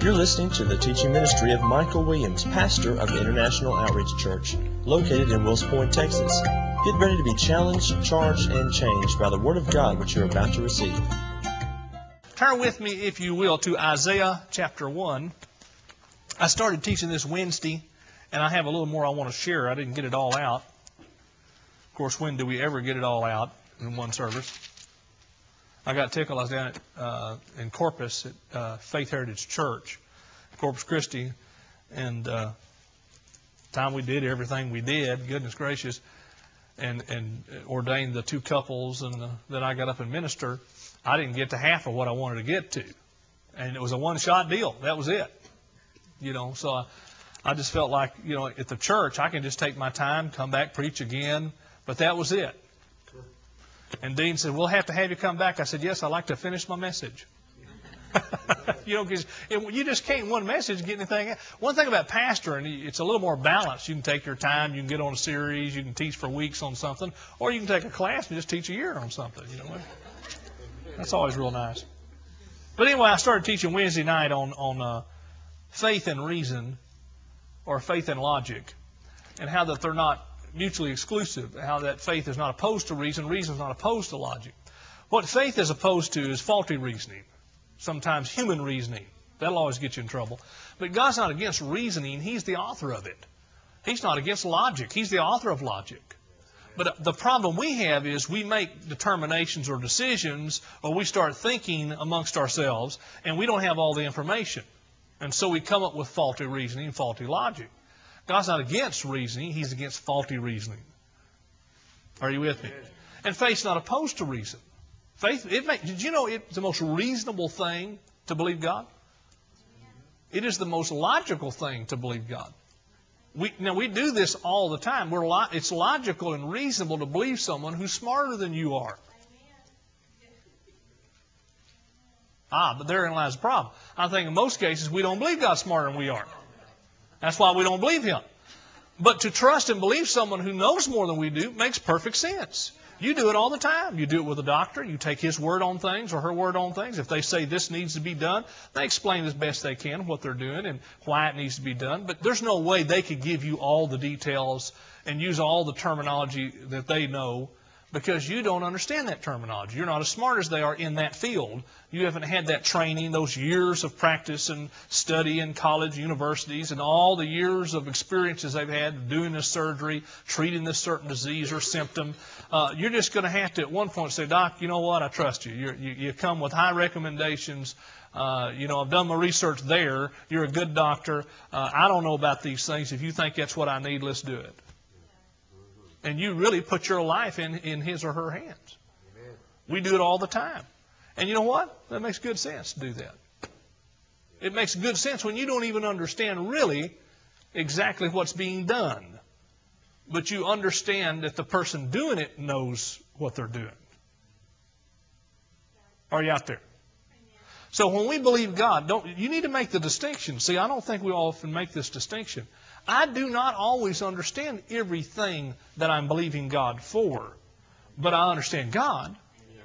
You're listening to the teaching ministry of Michael Williams, pastor of International Outreach Church, located in Wills Point, Texas. Get ready to be challenged, charged, and changed by the Word of God which you're about to receive. Turn with me, if you will, to Isaiah chapter 1. I started teaching this Wednesday, and I have a little more I want to share. I didn't get it all out. Of course, when do we ever get it all out in one service? I got tickled. I was down in Corpus at Faith Heritage Church, Corpus Christi, and time we did everything we did, goodness gracious, and ordained the two couples, and then I got up and ministered. I didn't get to half of what I wanted to get to, and it was a one-shot deal. That was it, So I just felt like, at the church I can just take my time, come back, preach again, but that was it. And Dean said, "We'll have to have you come back." I said, "Yes, I'd like to finish my message." Because you just can't one message get anything out. One thing about pastoring, it's a little more balanced. You can take your time, you can get on a series, you can teach for weeks on something, or you can take a class and just teach a year on something. That's always real nice. But anyway, I started teaching Wednesday night on faith and reason, or faith and logic, and how that they're not mutually exclusive, how that faith is not opposed to reason, reason is not opposed to logic. What faith is opposed to is faulty reasoning, sometimes human reasoning. That'll always get you in trouble. But God's not against reasoning. He's the author of it. He's not against logic. He's the author of logic. But the problem we have is we make determinations or decisions, or we start thinking amongst ourselves, and we don't have all the information. And so we come up with faulty reasoning, faulty logic. God's not against reasoning. He's against faulty reasoning. Are you with me? And faith's not opposed to reason. Faith, did you know it's the most reasonable thing to believe God? It is the most logical thing to believe God. We do this all the time. It's logical and reasonable to believe someone who's smarter than you are. But therein lies the problem. I think in most cases we don't believe God's smarter than we are. That's why we don't believe Him. But to trust and believe someone who knows more than we do makes perfect sense. You do it all the time. You do it with a doctor. You take his word on things or her word on things. If they say this needs to be done, they explain as best they can what they're doing and why it needs to be done. But there's no way they could give you all the details and use all the terminology that they know, because you don't understand that terminology. You're not as smart as they are in that field. You haven't had that training, those years of practice and study in college, universities, and all the years of experiences they've had doing this surgery, treating this certain disease or symptom. You're just going to have to at one point say, "Doc, you know what? I trust you. You come with high recommendations. I've done my research there. You're a good doctor. I don't know about these things. If you think that's what I need, let's do it." And you really put your life in his or her hands. Amen. We do it all the time. And you know what? That makes good sense to do that. It makes good sense when you don't even understand really exactly what's being done. But you understand that the person doing it knows what they're doing. Are you out there? So when we believe God, you need to make the distinction. See, I don't think we often make this distinction. I do not always understand everything that I'm believing God for, but I understand God.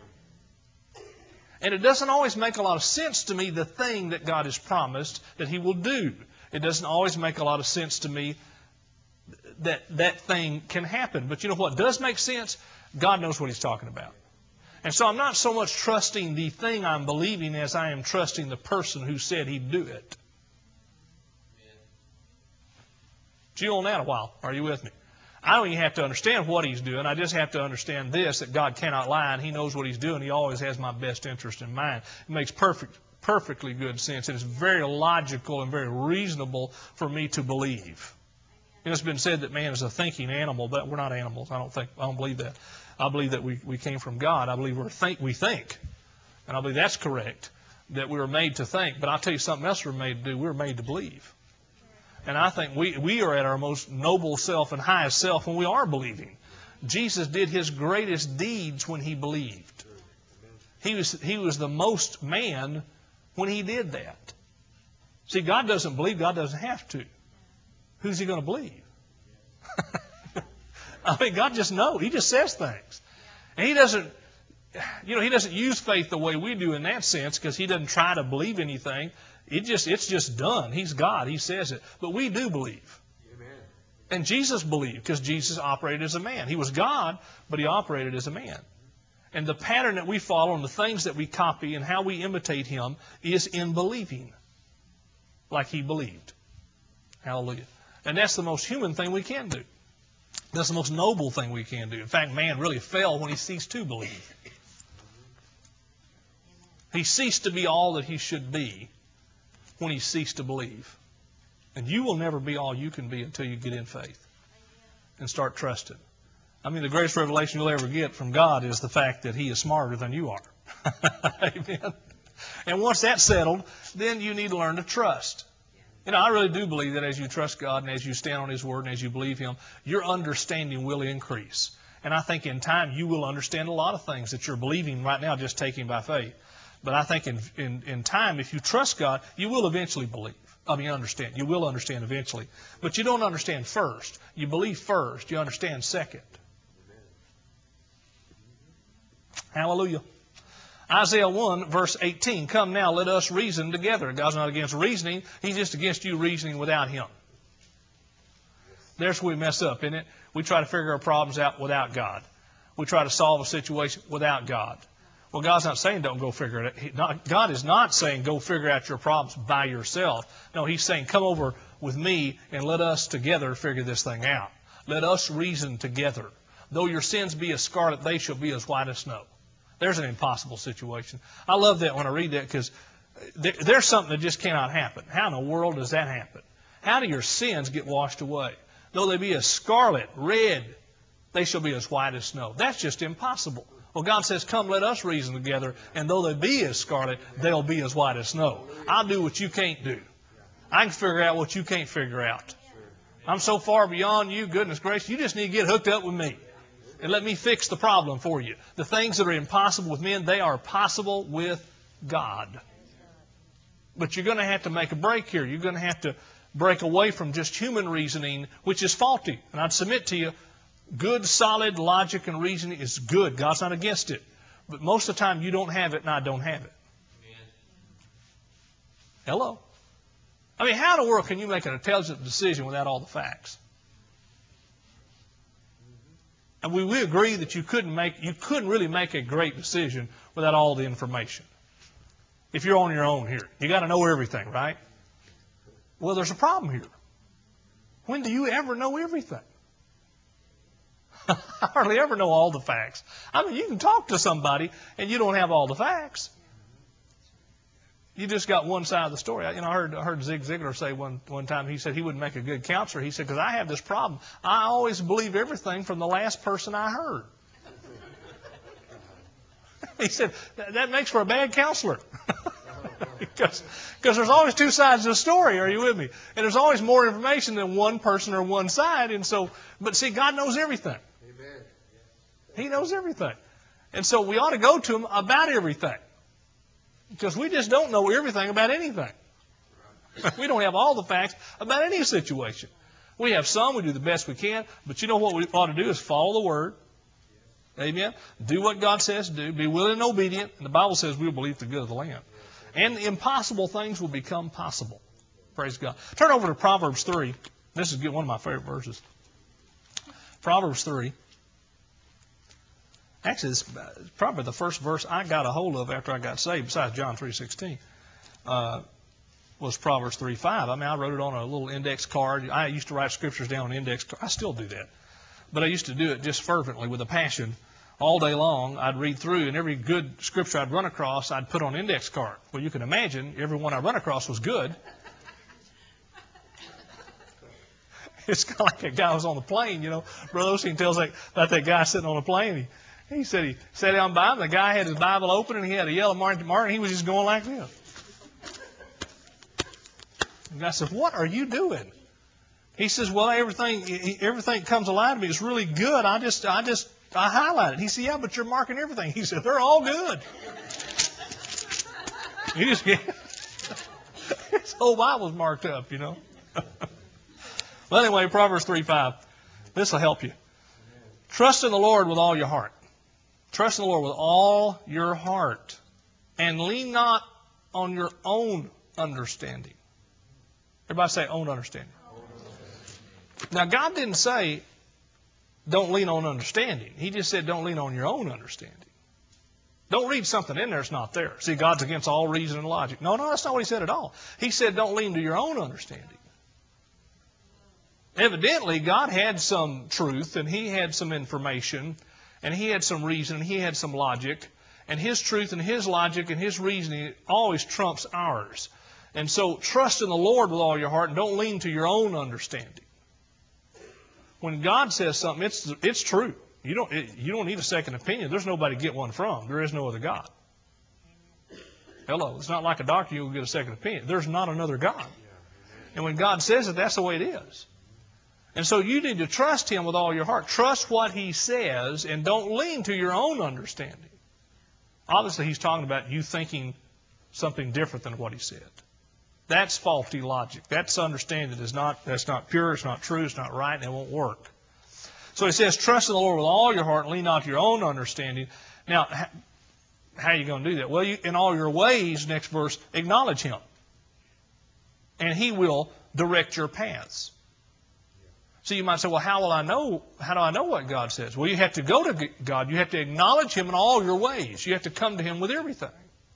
And it doesn't always make a lot of sense to me, the thing that God has promised that He will do. It doesn't always make a lot of sense to me that that thing can happen. But you know what does make sense? God knows what He's talking about. And so I'm not so much trusting the thing I'm believing as I am trusting the person who said He'd do it. Chew on that a while. Are you with me? I don't even have to understand what He's doing. I just have to understand this, that God cannot lie, and He knows what He's doing. He always has my best interest in mind. It makes perfectly good sense. It is very logical and very reasonable for me to believe. It's been said that man is a thinking animal, but we're not animals. I don't believe that. I believe that we came from God. I believe we think. And I believe that's correct, that we were made to think. But I'll tell you something else we're made to do. We're made to believe. And I think we are at our most noble self and highest self when we are believing. Jesus did His greatest deeds when He believed. He was the most man when He did that. See, God doesn't believe. God doesn't have to. Who's He going to believe? I mean, God just knows. He just says things. And He doesn't use faith the way we do in that sense, because He doesn't try to believe anything. It's just done. He's God. He says it. But we do believe. Amen. And Jesus believed because Jesus operated as a man. He was God, but He operated as a man. And the pattern that we follow and the things that we copy and how we imitate Him is in believing like He believed. Hallelujah. And that's the most human thing we can do. That's the most noble thing we can do. In fact, man really fell when he ceased to believe. He ceased to be all that he should be when he ceased to believe. And you will never be all you can be until you get in faith and start trusting. I mean, the greatest revelation you'll ever get from God is the fact that He is smarter than you are. Amen. And once that's settled, then you need to learn to trust. You know, I really do believe that as you trust God and as you stand on His Word and as you believe Him, your understanding will increase. And I think in time you will understand a lot of things that you're believing right now, just taking by faith. But I think in time, if you trust God, you will eventually believe. Understand. You will understand eventually. But you don't understand first. You believe first. You understand second. Hallelujah. Isaiah 1, verse 18. Come now, let us reason together. God's not against reasoning. He's just against you reasoning without Him. There's where we mess up, isn't it? We try to figure our problems out without God. We try to solve a situation without God. Well, God's not saying don't go figure it out. God is not saying go figure out your problems by yourself. No, He's saying come over with me and let us together figure this thing out. Let us reason together. Though your sins be as scarlet, they shall be as white as snow. There's an impossible situation. I love that when I read that because there's something that just cannot happen. How in the world does that happen? How do your sins get washed away? Though they be as scarlet, red, they shall be as white as snow. That's just impossible. Well, God says, come, let us reason together, and though they be as scarlet, they'll be as white as snow. I'll do what you can't do. I can figure out what you can't figure out. I'm so far beyond you, goodness gracious, you just need to get hooked up with me. And let me fix the problem for you. The things that are impossible with men, they are possible with God. But you're going to have to make a break here. You're going to have to break away from just human reasoning, which is faulty. And I'd submit to you, good, solid logic and reasoning is good. God's not against it. But most of the time, you don't have it, and I don't have it. Hello? I mean, how in the world can you make an intelligent decision without all the facts? And we agree that you couldn't really make a great decision without all the information. If you're on your own here, you got to know everything, right? Well, there's a problem here. When do you ever know everything? I hardly ever know all the facts. I mean, you can talk to somebody and you don't have all the facts. You just got one side of the story. I heard Zig Ziglar say one time, he said he wouldn't make a good counselor. He said, because I have this problem. I always believe everything from the last person I heard. He said, that makes for a bad counselor. Because there's always two sides of the story. Are you with me? And there's always more information than one person or one side. And so, but see, God knows everything. Amen. He knows everything. And so we ought to go to Him about everything. Because we just don't know everything about anything. We don't have all the facts about any situation. We have some, we do the best we can, but you know what we ought to do is follow the Word. Amen? Do what God says to do. Be willing and obedient. And the Bible says we'll believe the good of the land. And the impossible things will become possible. Praise God. Turn over to Proverbs 3. This is one of my favorite verses. Proverbs 3. Actually, it's probably the first verse I got a hold of after I got saved, besides John 3:16, was Proverbs 3:5. I mean, I wrote it on a little index card. I used to write scriptures down on index cards. I still do that. But I used to do it just fervently with a passion. All day long, I'd read through, and every good scripture I'd run across, I'd put on an index card. Well, you can imagine, every one I run across was good. It's kind of like a guy was on the plane, you know. Brother Osteen tells about that guy sitting on a plane. He said he sat down by him. The guy had his Bible open, and he had a yellow mark, and he was just going like this. And I said, "What are you doing?" He says, "Well, everything comes alive to me. It's really good. I highlight it." He said, "Yeah, but you're marking everything." He said, "They're all good." His whole Bible's marked up, you know. Well, anyway, Proverbs 3:5. This will help you. Trust in the Lord with all your heart. Trust in the Lord with all your heart. And lean not on your own understanding. Everybody say own understanding. Now, God didn't say don't lean on understanding. He just said don't lean on your own understanding. Don't read something in there that's not there. See, God's against all reason and logic. No, that's not what He said at all. He said don't lean to your own understanding. Evidently, God had some truth, and He had some information, and He had some reason, and He had some logic, and His truth and His logic and His reasoning always trumps ours. And so trust in the Lord with all your heart and don't lean to your own understanding. When God says something, it's true. You don't need a second opinion. There's nobody to get one from. There is no other God. Hello. It's not like a doctor you'll get a second opinion. There's not another God. And when God says it, that's the way it is. And so you need to trust Him with all your heart. Trust what He says and don't lean to your own understanding. Obviously, He's talking about you thinking something different than what He said. That's faulty logic. That's understanding that's not pure, it's not true, it's not right, and it won't work. So He says, trust in the Lord with all your heart and lean not to your own understanding. Now, how are you going to do that? Well, in all your ways, next verse, acknowledge Him. And He will direct your paths. So you might say, well, how do I know what God says? Well, you have to go to God. You have to acknowledge Him in all your ways. You have to come to Him with everything.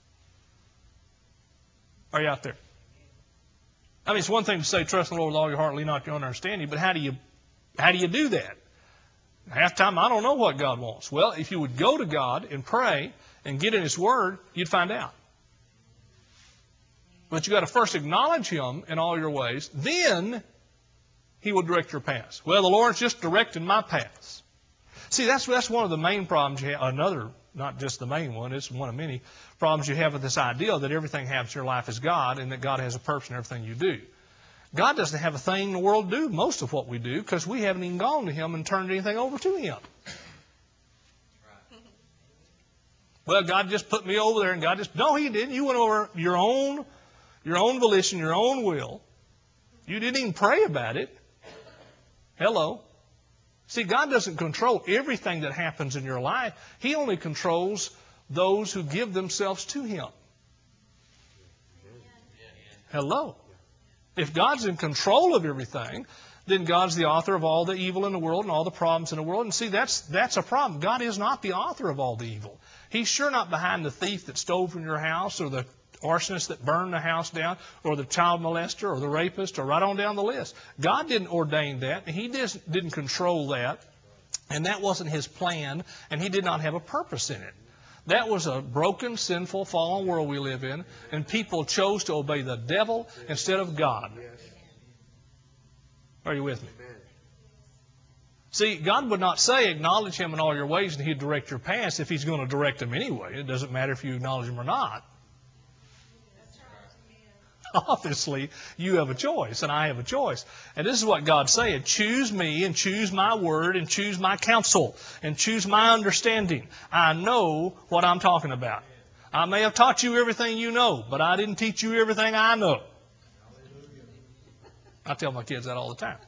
Are you out there? I mean, it's one thing to say, trust in the Lord with all your heart and lean not to your own understanding, but how do you do that? Half the time, I don't know what God wants. Well, if you would go to God and pray and get in His Word, you'd find out. But you've got to first acknowledge Him in all your ways, then He will direct your paths. Well, the Lord's just directing my paths. See, that's one of the main problems you have. Not just the main one, it's one of many problems you have with this idea that everything happens in your life is God and that God has a purpose in everything you do. God doesn't have a thing in the world to do most of what we do because we haven't even gone to Him and turned anything over to Him. Well, God just put me over there and God just... No, He didn't. You went over your own volition, your own will. You didn't even pray about it. Hello. See, God doesn't control everything that happens in your life. He only controls those who give themselves to Him. Hello. If God's in control of everything, then God's the author of all the evil in the world and all the problems in the world. And see, that's a problem. God is not the author of all the evil. He's sure not behind the thief that stole from your house or the arsonist that burned the house down, or the child molester, or the rapist, or right on down the list. God didn't ordain that. He didn't control that. And that wasn't His plan. And He did not have a purpose in it. That was a broken, sinful, fallen world we live in. And people chose to obey the devil instead of God. Are you with me? See, God would not say, acknowledge Him in all your ways and He'd direct your paths if He's going to direct them anyway. It doesn't matter if you acknowledge Him or not. Obviously, you have a choice, and I have a choice. And this is what God's saying. Choose me, and choose my word, and choose my counsel, and choose my understanding. I know what I'm talking about. I may have taught you everything you know, but I didn't teach you everything I know. I tell my kids that all the time.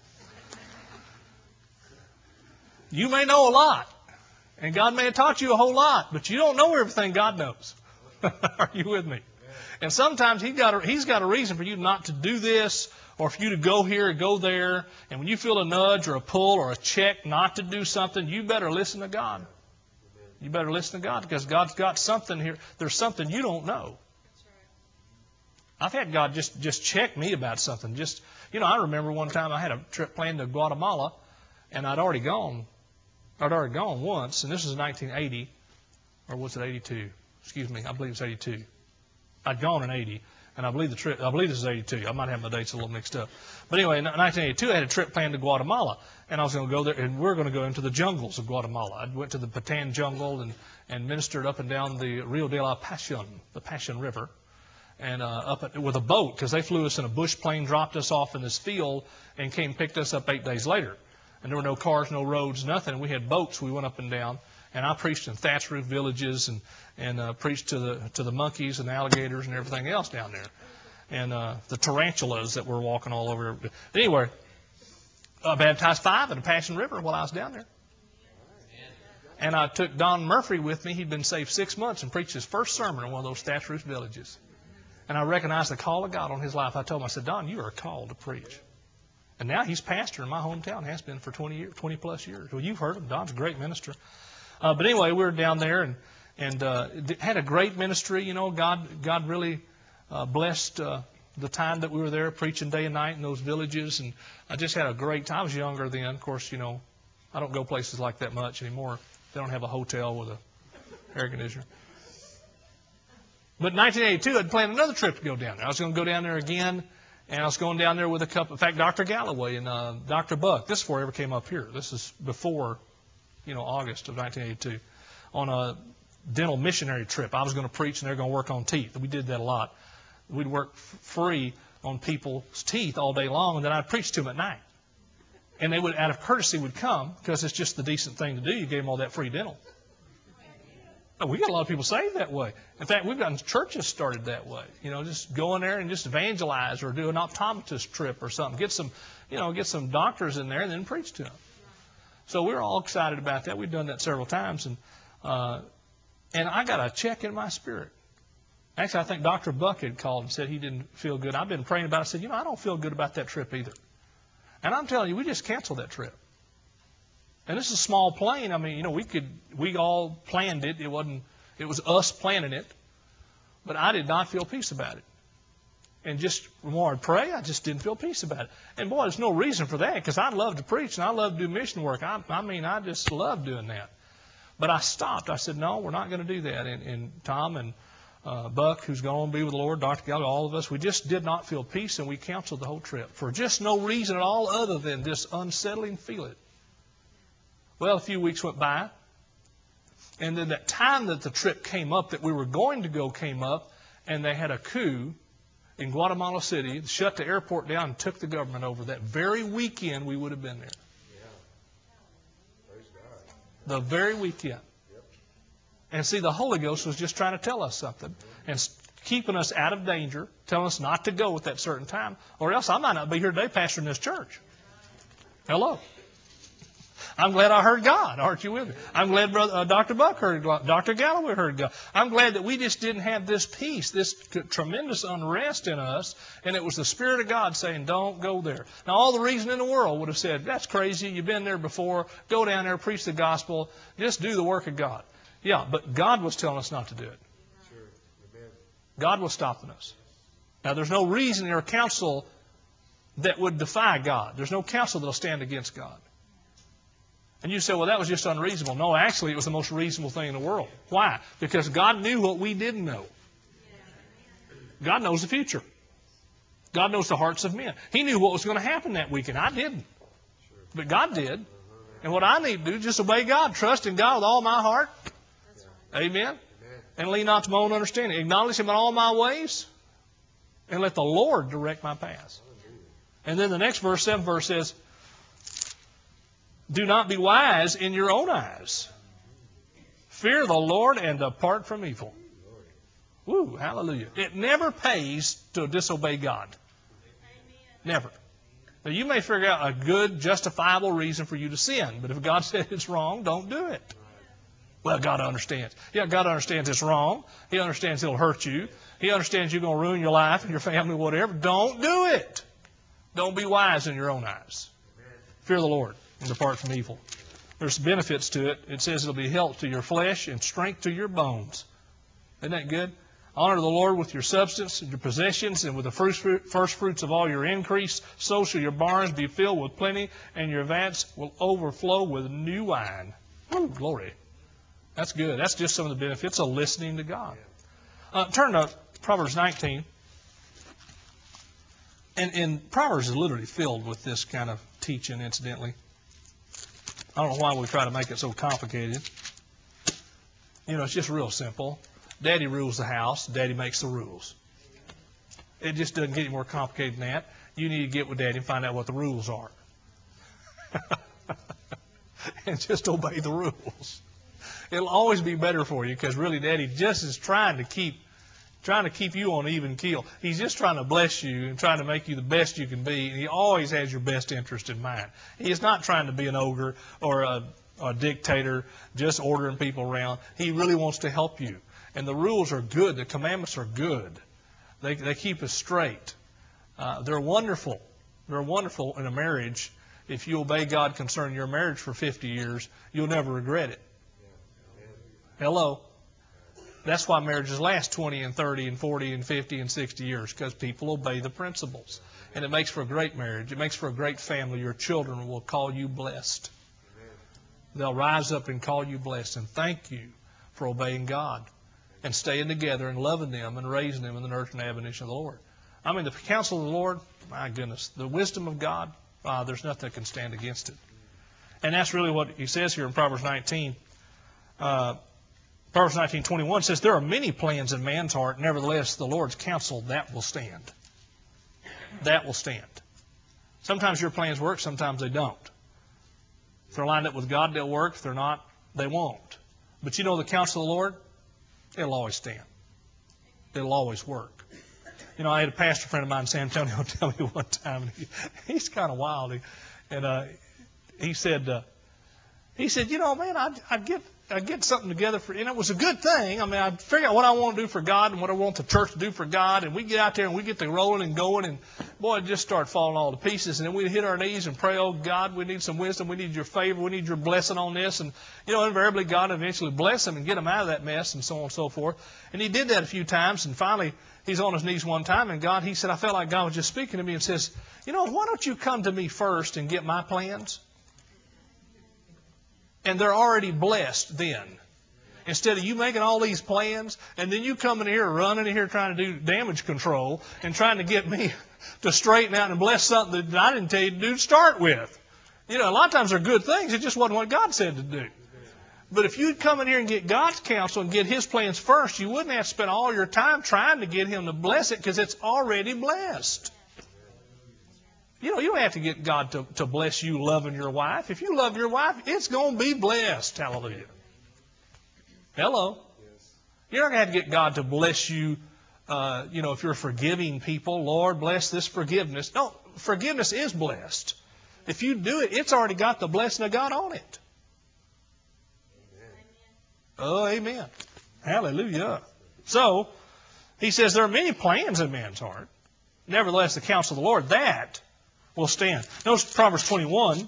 You may know a lot, and God may have taught you a whole lot, but you don't know everything God knows. Are you with me? And sometimes He's got a reason for you not to do this, or for you to go here or go there. And when you feel a nudge or a pull or a check not to do something, you better listen to God. You better listen to God, because God's got something here. There's something you don't know. I've had God just check me about something. I remember one time I had a trip planned to Guatemala, and I'd already gone once, and this was in 1980, or was it 82? Excuse me, I believe it's 82. I'd gone in 80, and I believe this is 82. I might have my dates a little mixed up. But anyway, in 1982, I had a trip planned to Guatemala, and I was going to go there, and we're going to go into the jungles of Guatemala. I went to the Patan jungle and ministered up and down the Rio de la Pasión, the Passion River, and with a boat, because they flew us in a bush plane, dropped us off in this field, and came and picked us up 8 days later. And there were no cars, no roads, nothing. We had boats. We went up and down. And I preached in thatch roof villages and preached to the monkeys and alligators and everything else down there. And the tarantulas that were walking all over. Anyway, I baptized 5 in the Passion River while I was down there. And I took Don Murphy with me. He'd been saved 6 months and preached his first sermon in one of those thatch roof villages. And I recognized the call of God on his life. I told him, I said, Don, you are called to preach. And now he's pastor in my hometown, has been for 20 plus years. Well, you've heard him. Don's a great minister. But anyway, we were down there and had a great ministry. You know, God really blessed the time that we were there preaching day and night in those villages. And I just had a great time. I was younger then. Of course, you know, I don't go places like that much anymore. They don't have a hotel with a air conditioner. But in 1982, I'd planned another trip to go down there. I was going to go down there again. And I was going down there with a couple. In fact, Dr. Galloway and Dr. Buck. This is before I ever came up here. This is before, you know, August of 1982, on a dental missionary trip. I was going to preach, and they're going to work on teeth. We did that a lot. We'd work free on people's teeth all day long, and then I'd preach to them at night. And they would, out of courtesy, would come because it's just the decent thing to do. You gave them all that free dental. We got a lot of people saved that way. In fact, we've gotten churches started that way. You know, just go in there and just evangelize or do an optometrist trip or something. Get some doctors in there and then preach to them. So we were all excited about that. We've done that several times. And I got a check in my spirit. Actually, I think Dr. Buck had called and said he didn't feel good. I've been praying about it. I said, you know, I don't feel good about that trip either. And I'm telling you, we just canceled that trip. And this is a small plane. I mean, you know, we all planned it. It was us planning it. But I did not feel peace about it. And just the more I'd pray, I just didn't feel peace about it. And boy, there's no reason for that because I love to preach and I love to do mission work. I just love doing that. But I stopped. I said, no, we're not going to do that. And Tom and Buck, who's going to be with the Lord, Dr. Gallagher, all of us, we just did not feel peace and we canceled the whole trip for just no reason at all other than this unsettling feeling. Well, a few weeks went by, and then that time that the trip came up, that we were going to go, came up, and they had a coup in Guatemala City, shut the airport down, and took the government over. That very weekend, we would have been there. The very weekend. And see, the Holy Ghost was just trying to tell us something and keeping us out of danger, telling us not to go at that certain time, or else I might not be here today pastoring this church. Hello. I'm glad I heard God. Aren't you with me? I'm glad Dr. Buck heard God. Dr. Galloway heard God. I'm glad that we just didn't have this peace, this tremendous unrest in us, and it was the Spirit of God saying, don't go there. Now, all the reason in the world would have said, that's crazy. You've been there before. Go down there, preach the gospel. Just do the work of God. Yeah, but God was telling us not to do it. God was stopping us. Now, there's no reason or counsel that would defy God. There's no counsel that will stand against God. And you say, well, that was just unreasonable. No, actually, it was the most reasonable thing in the world. Why? Because God knew what we didn't know. God knows the future. God knows the hearts of men. He knew what was going to happen that weekend. I didn't. But God did. And what I need to do is just obey God. Trust in God with all my heart. Amen. And lean not to my own understanding. Acknowledge Him in all my ways. And let the Lord direct my paths. And then the next verse, 7th verse says, do not be wise in your own eyes. Fear the Lord and depart from evil. Woo, hallelujah. It never pays to disobey God. Never. Now, you may figure out a good, justifiable reason for you to sin, but if God said it's wrong, don't do it. Well, God understands. Yeah, God understands it's wrong. He understands it'll hurt you. He understands you're going to ruin your life and your family, whatever. Don't do it. Don't be wise in your own eyes. Fear the Lord and depart from evil. There's benefits to it. It says it'll be health to your flesh and strength to your bones. Isn't that good? Honor the Lord with your substance and your possessions and with the first fruits of all your increase. So shall your barns be filled with plenty and your vats will overflow with new wine. Woo, glory. That's good. That's just some of the benefits of listening to God. Turn to Proverbs 19. And Proverbs is literally filled with this kind of teaching, incidentally. I don't know why we try to make it so complicated. You know, it's just real simple. Daddy rules the house. Daddy makes the rules. It just doesn't get any more complicated than that. You need to get with Daddy and find out what the rules are. And just obey the rules. It'll always be better for you because really Daddy just is trying to keep you on even keel. He's just trying to bless you and trying to make you the best you can be. And He always has your best interest in mind. He is not trying to be an ogre or a dictator just ordering people around. He really wants to help you. And the rules are good. The commandments are good. They keep us straight. They're wonderful. They're wonderful in a marriage. If you obey God concerning your marriage for 50 years, you'll never regret it. Hello? That's why marriages last 20 and 30 and 40 and 50 and 60 years, because people obey the principles. And it makes for a great marriage. It makes for a great family. Your children will call you blessed. They'll rise up and call you blessed and thank you for obeying God and staying together and loving them and raising them in the nurture and admonition of the Lord. I mean, the counsel of the Lord, my goodness, the wisdom of God, there's nothing that can stand against it. And that's really what he says here in Proverbs 19. Proverbs 19:21 says, there are many plans in man's heart, nevertheless the Lord's counsel, that will stand. That will stand. Sometimes your plans work, sometimes they don't. If they're lined up with God, they'll work. If they're not, they won't. But you know the counsel of the Lord? It'll always stand. It'll always work. You know, I had a pastor friend of mine in San Antonio tell me one time, and he's kind of wild. He said, you know, man, I'd get something together for, and it was a good thing. I mean, I'd figure out what I want to do for God and what I want the church to do for God, and we get out there and we get to rolling and going, and boy, it just started falling all to pieces. And then we'd hit our knees and pray, oh, God, we need some wisdom, we need your favor, we need your blessing on this. And, you know, invariably God eventually bless him and get him out of that mess and so on and so forth. And he did that a few times, and finally he's on his knees one time, and he said, I felt like God was just speaking to me and says, you know, why don't you come to me first and get my plans? And they're already blessed then. Instead of you making all these plans, and then you coming here, running in here trying to do damage control, and trying to get me to straighten out and bless something that I didn't tell you to do to start with. You know, a lot of times they're good things. It just wasn't what God said to do. But if you'd come in here and get God's counsel and get His plans first, you wouldn't have to spend all your time trying to get Him to bless it, because it's already blessed. You know, you don't have to get God to bless you loving your wife. If you love your wife, it's going to be blessed. Hallelujah. Hello. You're not going to have to get God to bless you, you know, if you're forgiving people. Lord, bless this forgiveness. No, forgiveness is blessed. If you do it, it's already got the blessing of God on it. Oh, amen. Hallelujah. So, he says there are many plans in man's heart. Nevertheless, the counsel of the Lord, that will stand. Notice Proverbs 21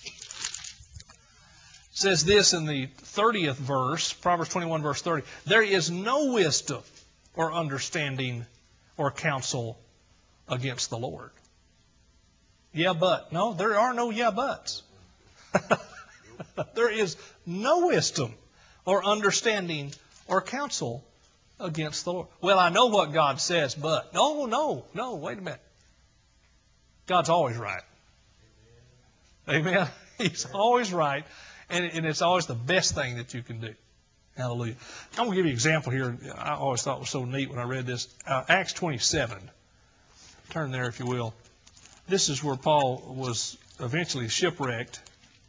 says this in the 30th verse, Proverbs 21 verse 30. There is no wisdom or understanding or counsel against the Lord. Yeah, but. No, there are no yeah, buts. There is no wisdom or understanding or counsel against the Lord. Well, I know what God says, but. No, wait a minute. God's always right. Amen. He's always right. And it's always the best thing that you can do. Hallelujah. I'm going to give you an example here. I always thought it was so neat when I read this. Acts 27. Turn there if you will. This is where Paul was eventually shipwrecked.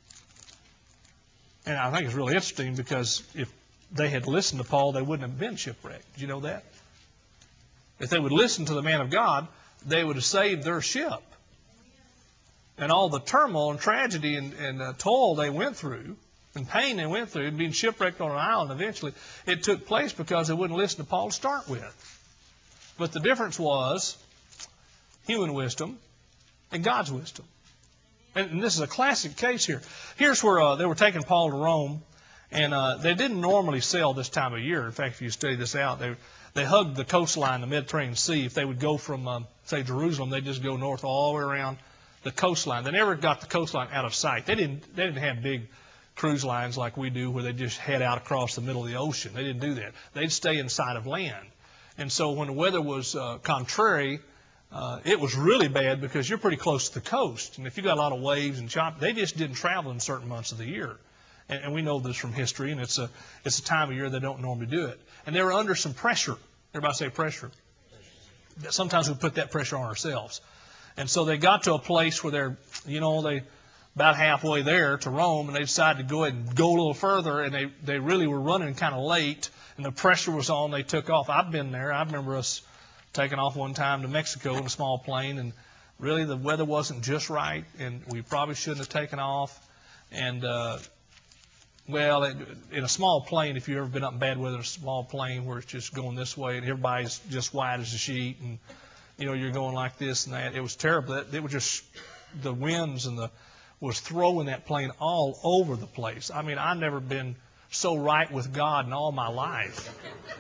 And I think it's really interesting because if they had listened to Paul, they wouldn't have been shipwrecked. Did you know that? If they would listen to the man of God, they would have saved their ship. And all the turmoil and tragedy and toil they went through, and pain they went through, being shipwrecked on an island eventually, it took place because they wouldn't listen to Paul to start with. But the difference was human wisdom and God's wisdom. And this is a classic case here. Here's where they were taking Paul to Rome, and they didn't normally sail this time of year. In fact, if you study this out, they hugged the coastline, the Mediterranean Sea. If they would go from, say, Jerusalem, they'd just go north all the way around the coastline. They never got the coastline out of sight. They didn't have big cruise lines like we do where they just head out across the middle of the ocean. They didn't do that. They'd stay inside of land. And so when the weather was contrary, it was really bad because you're pretty close to the coast. And if you got a lot of waves and chop, they just didn't travel in certain months of the year. And we know this from history, and it's a time of year they don't normally do it. And they were under some pressure. Everybody say pressure. Sometimes we put that pressure on ourselves. And so they got to a place where they're about halfway there to Rome, and they decided to go ahead and go a little further, and they really were running kind of late, and the pressure was on. They took off. I've been there. I remember us taking off one time to Mexico in a small plane, and really the weather wasn't just right, and we probably shouldn't have taken off. And Well, in a small plane, if you've ever been up in bad weather, a small plane where it's just going this way and everybody's just wide as a sheet, and you're going like this and that. It was terrible. It was just the winds and was throwing that plane all over the place. I mean, I've never been so right with God in all my life.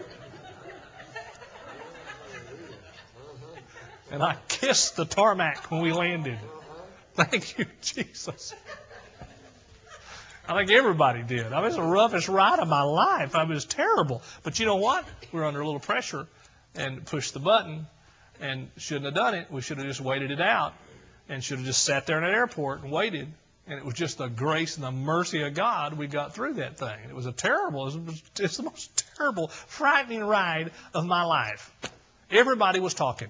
And I kissed the tarmac when we landed. Thank you, Jesus. I think everybody did. I mean, it's the roughest ride of my life. I mean, it was terrible. But you know what? We were under a little pressure and pushed the button and shouldn't have done it. We should have just waited it out and should have just sat there in an airport and waited. And it was just the grace and the mercy of God we got through that thing. It was it's the most terrible, frightening ride of my life. Everybody was talking.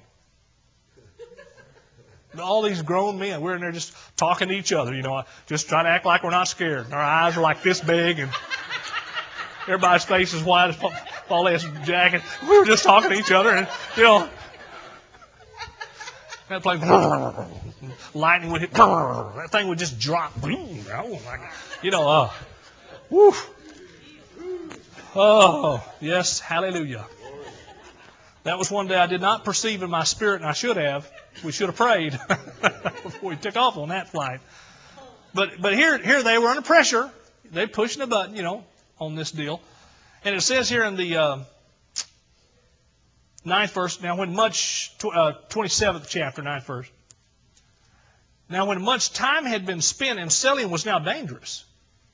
All these grown men, we're in there just talking to each other, just trying to act like we're not scared. And our eyes are like this big, and everybody's face is white as Paulette's jacket. We were just talking to each other, and, that plane, lightning would hit, that thing would just drop. Woo. Oh, yes, hallelujah. That was one day I did not perceive in my spirit, and I should have. We should have prayed before we took off on that flight. But here they were under pressure. They pushing the button, on this deal. And it says here in the 9th verse, now when 27th chapter, 9th verse. Now when much time had been spent and selling was now dangerous,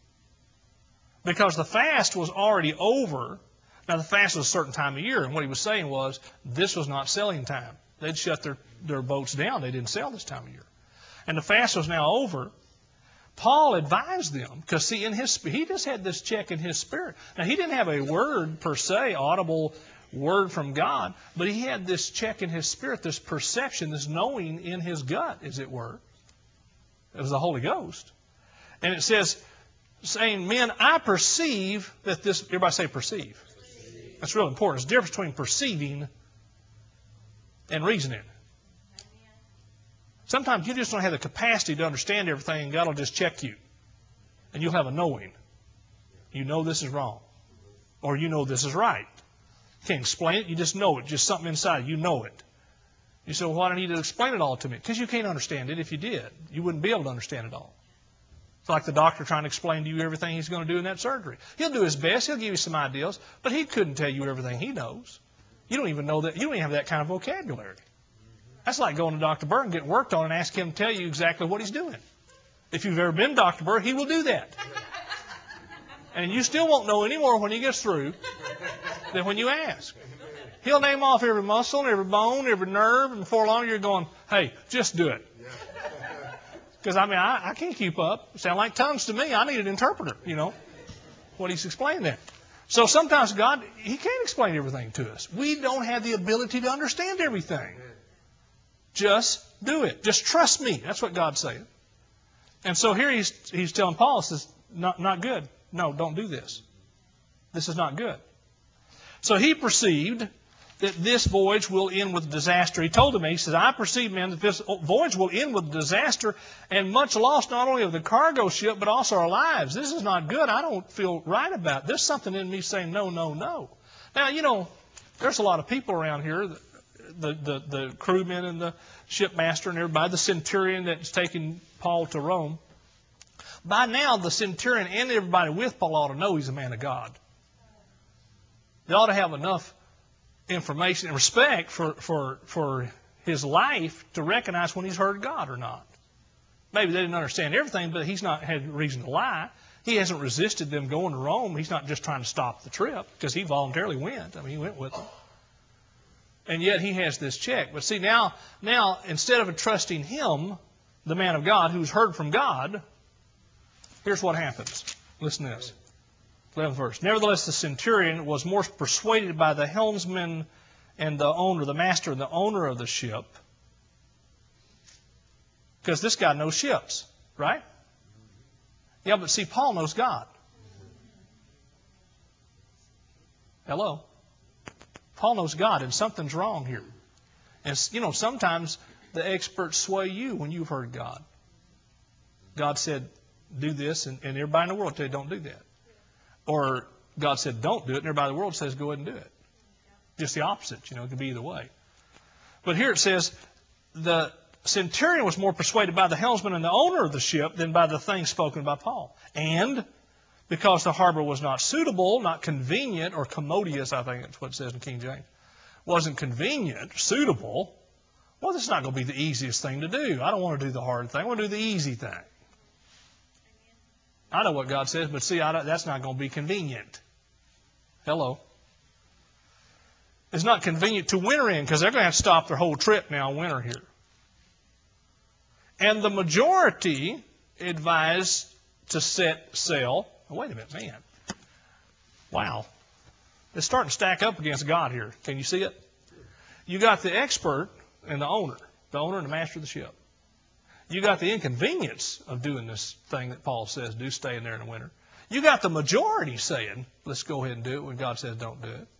because the fast was already over. Now the fast was a certain time of year, and what he was saying was this was not selling time. They'd shut their boats down. They didn't sell this time of year. And the fast was now over. Paul advised them, because see, he just had this check in his spirit. Now he didn't have a word per se, audible word from God, but he had this check in his spirit, this perception, this knowing in his gut, as it were. It was the Holy Ghost. And it says, saying, men, I perceive that this, everybody say perceive. That's real important. There's a difference between perceiving and reasoning. Sometimes you just don't have the capacity to understand everything, and God will just check you. And you'll have a knowing. You know this is wrong. Or you know this is right. You can't explain it, you just know it. Just something inside, you know it. You say, well, why do I need to explain it all to me? Because you can't understand it. If you did, you wouldn't be able to understand it all. It's like the doctor trying to explain to you everything he's going to do in that surgery. He'll do his best, he'll give you some ideas, but he couldn't tell you everything he knows. You don't even know that. You don't even have that kind of vocabulary. That's like going to Dr. Burr and getting worked on and ask him to tell you exactly what he's doing. If you've ever been to Dr. Burr, he will do that. And you still won't know any more when he gets through than when you ask. He'll name off every muscle, every bone, every nerve, and before long you're going, hey, just do it. Because, I can't keep up. It sounds like tongues to me. I need an interpreter, what he's explaining there. So sometimes God, He can't explain everything to us. We don't have the ability to understand everything. Just do it. Just trust me. That's what God's saying. And so here he's telling Paul, says, not good. No, don't do this. This is not good. So he perceived that this voyage will end with disaster. He told him, he says, I perceive, men, that this voyage will end with disaster and much loss not only of the cargo ship, but also our lives. This is not good. I don't feel right about it. There's something in me saying no, no, no. Now, there's a lot of people around here, the crewmen and the shipmaster and everybody, the centurion that's taking Paul to Rome. By now, the centurion and everybody with Paul ought to know he's a man of God. They ought to have enough information and respect for his life to recognize when he's heard God or not. Maybe they didn't understand everything, but he's not had reason to lie. He hasn't resisted them going to Rome. He's not just trying to stop the trip because he voluntarily went. He went with them. And yet he has this check. But see, now instead of trusting him, the man of God who's heard from God, here's what happens. Listen to this. 11th verse. Nevertheless, the centurion was more persuaded by the helmsman and the owner, the master and the owner of the ship. Because this guy knows ships, right? Yeah, but see, Paul knows God. Hello? Paul knows God, and something's wrong here. And, sometimes the experts sway you when you've heard God. God said, do this, and everybody in the world tell you, don't do that. Or God said, don't do it, and everybody in the world says, go ahead and do it. Just the opposite, it could be either way. But here it says, the centurion was more persuaded by the helmsman and the owner of the ship than by the things spoken by Paul. And because the harbor was not suitable, not convenient, or commodious, I think that's what it says in King James, wasn't convenient, suitable, well, this is not going to be the easiest thing to do. I don't want to do the hard thing. I want to do the easy thing. I know what God says, but see, that's not going to be convenient. Hello. It's not convenient to winter in because they're going to have to stop their whole trip now in winter here. And the majority advised to set sail. Oh, wait a minute, man. Wow. It's starting to stack up against God here. Can you see it? You got the expert and the owner and the master of the ship. You got the inconvenience of doing this thing that Paul says, do stay in there in the winter. You got the majority saying, let's go ahead and do it when God says don't do it.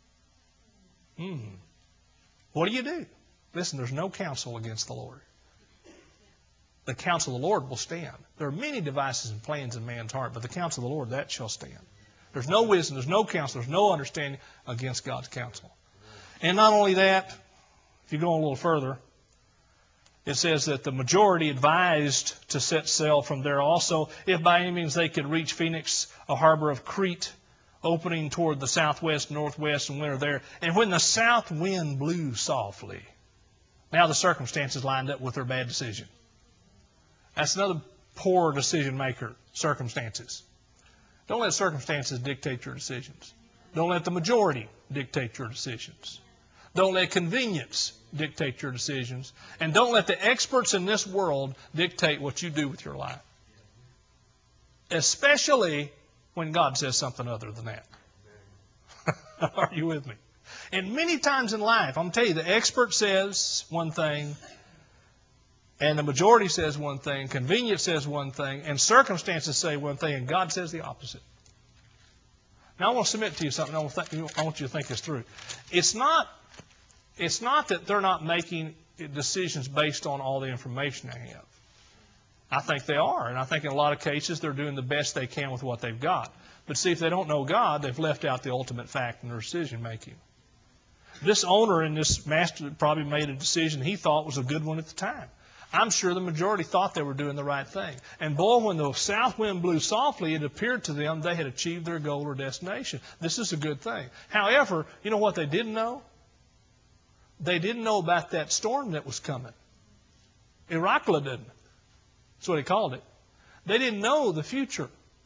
What do? Listen, there's no counsel against the Lord. The counsel of the Lord will stand. There are many devices and plans in man's heart, but the counsel of the Lord, that shall stand. There's no wisdom, there's no counsel, there's no understanding against God's counsel. And not only that, if you go a little further, it says that the majority advised to set sail from there also, if by any means they could reach Phoenix, a harbor of Crete, opening toward the southwest, northwest, and winter there. And when the south wind blew softly, now the circumstances lined up with their bad decision. That's another poor decision maker, circumstances. Don't let circumstances dictate your decisions. Don't let the majority dictate your decisions. Don't let convenience dictate your decisions. And don't let the experts in this world dictate what you do with your life. Especially when God says something other than that. Are you with me? And many times in life, I'm going to tell you, the expert says one thing, and the majority says one thing, convenience says one thing, and circumstances say one thing, and God says the opposite. Now I want to submit to you something. I want you to think this through. It's not that they're not making decisions based on all the information they have. I think they are, and I think in a lot of cases they're doing the best they can with what they've got. But see, if they don't know God, they've left out the ultimate fact in their decision making. This owner and this master probably made a decision he thought was a good one at the time. I'm sure the majority thought they were doing the right thing. And boy, when the south wind blew softly, it appeared to them they had achieved their goal or destination. This is a good thing. However, you know what they didn't know? They didn't know about that storm that was coming. Irakla didn't. That's what he called it. They didn't know the future.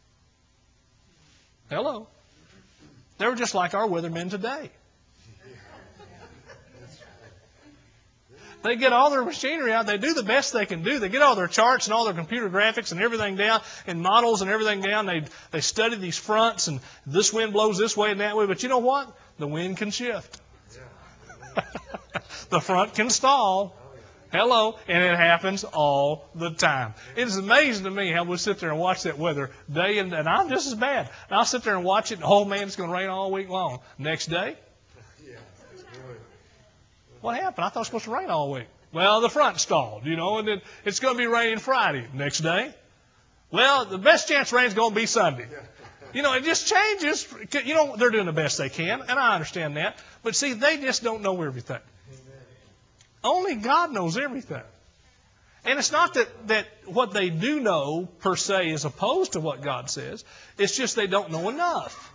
Hello. They were just like our weathermen today. They get all their machinery out. They do the best they can do. They get all their charts and all their computer graphics and everything down and models and everything down. They study these fronts and this wind blows this way and that way. But you know what? The wind can shift. The front can stall. Hello. And it happens all the time. It is amazing to me how we'll sit there and watch that weather day and I'm just as bad. And I'll sit there and watch it and, oh man, it's going to rain all week long. Next day, what happened? I thought it was supposed to rain all week. Well, the front stalled, and then it's going to be raining Friday. Next day, well, the best chance rain's going to be Sunday. It just changes. They're doing the best they can, and I understand that. But see, they just don't know everything. Only God knows everything. And it's not that what they do know, per se, is opposed to what God says. It's just they don't know enough.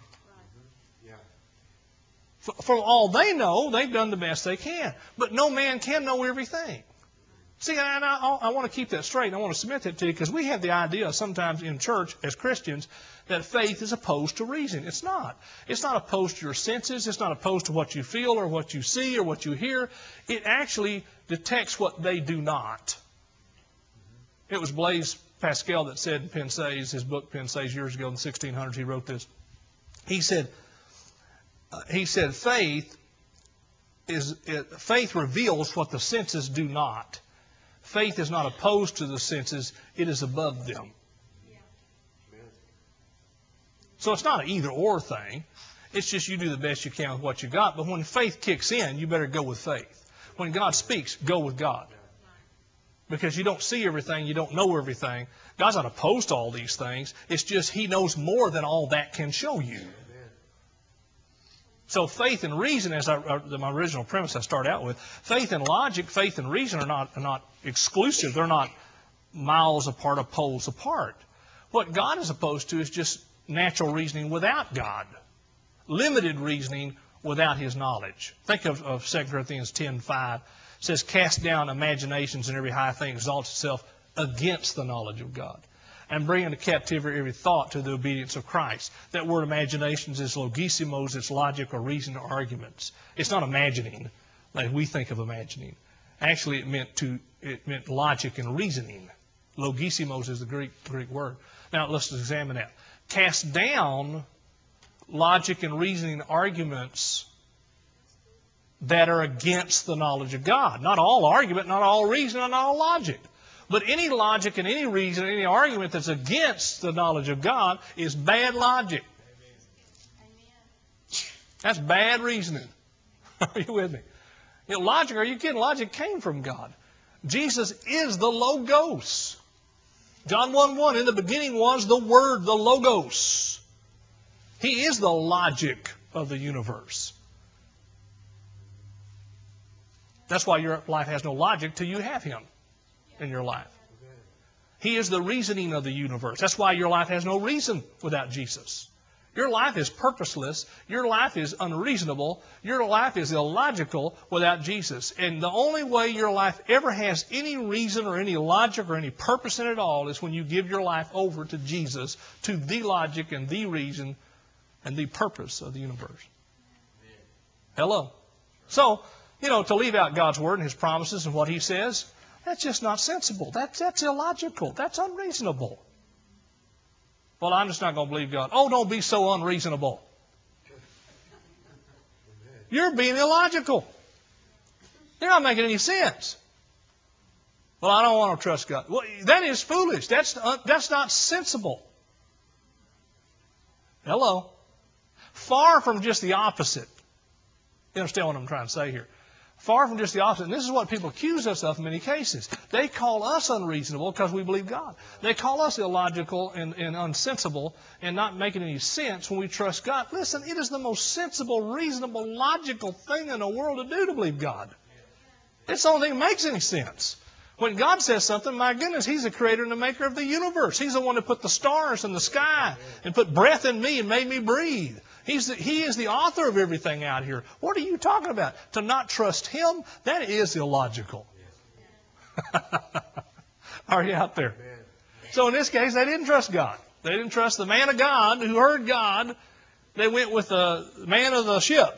From all they know, they've done the best they can. But no man can know everything. See, and I want to keep that straight. And I want to submit that to you because we have the idea sometimes in church as Christians that faith is opposed to reason. It's not. It's not opposed to your senses. It's not opposed to what you feel or what you see or what you hear. It actually detects what they do not. It was Blaise Pascal that said in Pensées, his book Pensées years ago in the 1600s, he wrote this. He said, faith reveals what the senses do not. Faith is not opposed to the senses, it is above them. So it's not an either-or thing. It's just you do the best you can with what you got. But when faith kicks in, you better go with faith. When God speaks, go with God. because you don't see everything, you don't know everything. God's not opposed to all these things. It's just He knows more than all that can show you. So faith and reason, as my original premise I start out with, faith and logic, faith and reason are not exclusive. They're not miles apart or poles apart. What God is opposed to is just natural reasoning without God. Limited reasoning without His knowledge. Think of 2 Corinthians 10:5. It says, cast down imaginations and every high thing exalts itself against the knowledge of God, and bring into captivity every thought to the obedience of Christ. That word imaginations is logisimos, it's logic or reason or arguments. It's not imagining like we think of imagining. Actually, it meant logic and reasoning. Logisimos is the Greek word. Now, let's examine that. Cast down logic and reasoning arguments that are against the knowledge of God. Not all argument, not all reason, not all logic. But any logic and any reason, any argument that's against the knowledge of God is bad logic. That's bad reasoning. Are you with me? You know, logic, are you kidding? Logic came from God. Jesus is the Logos. John 1:1, in the beginning was the Word, the Logos. He is the logic of the universe. That's why your life has no logic till you have Him in your life. He is the reasoning of the universe. That's why your life has no reason without Jesus. Your life is purposeless. Your life is unreasonable. Your life is illogical without Jesus. And the only way your life ever has any reason or any logic or any purpose in it all is when you give your life over to Jesus, to the logic and the reason and the purpose of the universe. Hello. So, to leave out God's Word and His promises and what He says, that's just not sensible. That's illogical. That's unreasonable. Well, I'm just not going to believe God. Oh, don't be so unreasonable. You're being illogical. You're not making any sense. Well, I don't want to trust God. Well, that is foolish. That's not sensible. Hello. Far from just the opposite. You understand what I'm trying to say here? Far from just the opposite. And this is what people accuse us of in many cases. They call us unreasonable because we believe God. They call us illogical and unsensible and not making any sense when we trust God. Listen, it is the most sensible, reasonable, logical thing in the world to do to believe God. It's the only thing that makes any sense. When God says something, my goodness, He's the creator and the maker of the universe. He's the one that put the stars in the sky and put breath in me and made me breathe. He is the author of everything out here. What are you talking about? To not trust Him, that is illogical. Are you out there? So in this case, they didn't trust God. They didn't trust the man of God who heard God. They went with the man of the ship.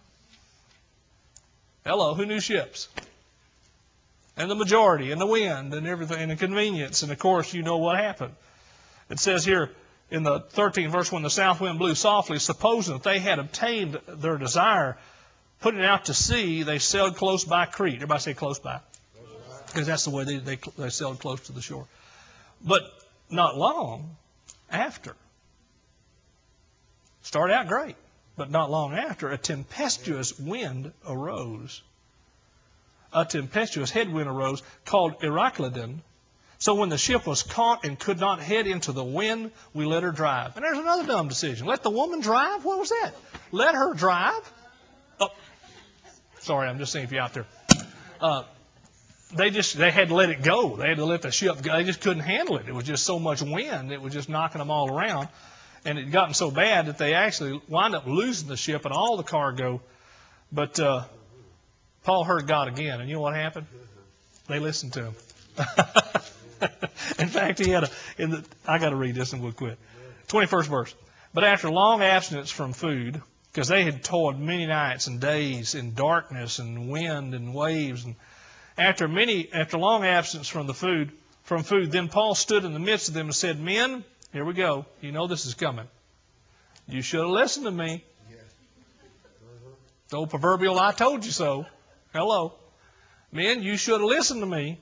Hello, who knew ships? And the majority, and the wind, and everything, and the convenience. And of course, you know what happened. It says here, in the 13th verse, when the south wind blew softly, supposing that they had obtained their desire, putting out to sea, they sailed close by Crete. Everybody say close by. Because that's the way they sailed close to the shore. But not long after. Started out great. But not long after, a tempestuous wind arose. A tempestuous headwind arose called Euroclydon. So when the ship was caught and could not head into the wind, we let her drive. And there's another dumb decision. Let the woman drive? What was that? Let her drive? Oh, sorry, I'm just saying if you're out there. They had to let it go. They had to let the ship go. They just couldn't handle it. It was just so much wind. It was just knocking them all around. And it had gotten so bad that they actually wound up losing the ship and all the cargo. But Paul heard God again. And you know what happened? They listened to him. In fact, he had I got to read this and we'll quit. 21st verse. But after long abstinence from food, because they had toiled many nights and days in darkness and wind and waves, and after long absence from food, then Paul stood in the midst of them and said, "Men, here we go. You know this is coming. You should have listened to me." The old proverbial "I told you so." Hello. Men, you should have listened to me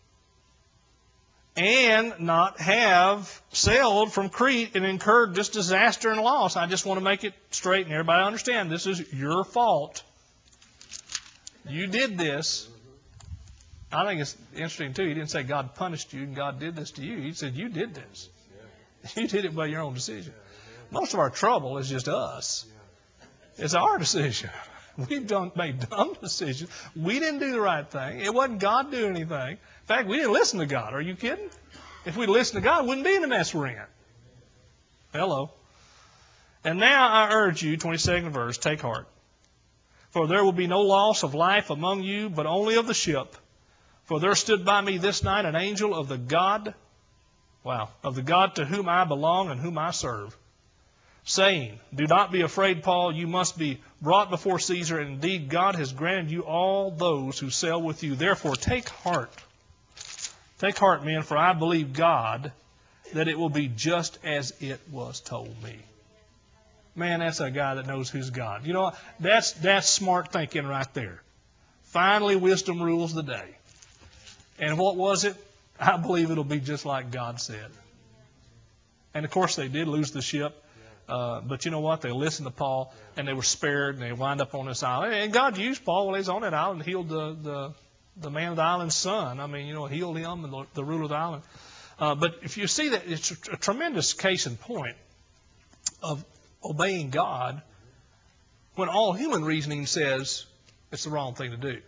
and not have sailed from Crete and incurred this disaster and loss. I just want to make it straight and everybody understand this is your fault. You did this. I think it's interesting, too. He didn't say God punished you and God did this to you. He said you did this. You did it by your own decision. Most of our trouble is just us. It's our decision. We've made dumb decisions. We didn't do the right thing. It wasn't God doing anything. In fact, we didn't listen to God. Are you kidding? If we'd listened to God, we wouldn't be in the mess we're in. Hello. And now I urge you, 22nd verse, take heart. For there will be no loss of life among you, but only of the ship. For there stood by me this night an angel of the God, of the God to whom I belong and whom I serve, saying, do not be afraid, Paul, you must be brought before Caesar, and indeed God has granted you all those who sail with you. Therefore take heart. Take heart, men, for I believe God that it will be just as it was told me. Man, that's a guy that knows who's God. You know, that's smart thinking right there. Finally, wisdom rules the day. And what was it? I believe it'll be just like God said. And of course they did lose the ship. But you know what? They listened to Paul, and they were spared, and they wound up on this island. And God used Paul while he was on that island, healed the man of the island's son. I mean, healed him and the ruler of the island. But if you see that, it's a tremendous case in point of obeying God when all human reasoning says it's the wrong thing to do.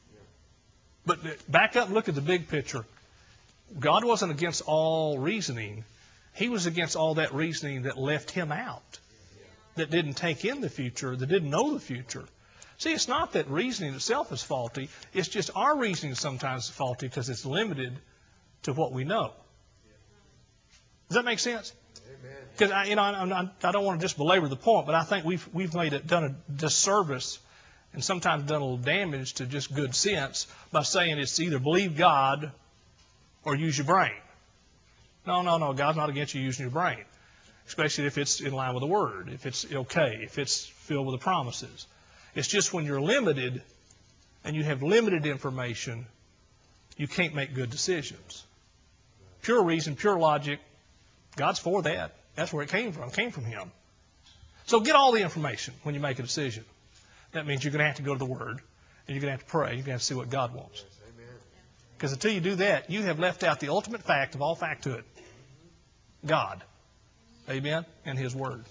But back up and look at the big picture. God wasn't against all reasoning. He was against all that reasoning that left him out, that didn't take in the future, that didn't know the future. See, it's not that reasoning itself is faulty. It's just our reasoning sometimes is faulty because it's limited to what we know. Does that make sense? Because I don't want to just belabor the point, but I think we've done a disservice and sometimes done a little damage to just good sense by saying it's either believe God or use your brain. No. God's not against you using your brain, especially if it's in line with the Word, if it's okay, if it's filled with the promises. It's just when you're limited and you have limited information, you can't make good decisions. Pure reason, pure logic, God's for that. That's where it came from. It came from Him. So get all the information when you make a decision. That means you're going to have to go to the Word, and you're going to have to pray. You're going to have to see what God wants. Because until you do that, you have left out the ultimate fact of all facthood. God. Amen? And His Word.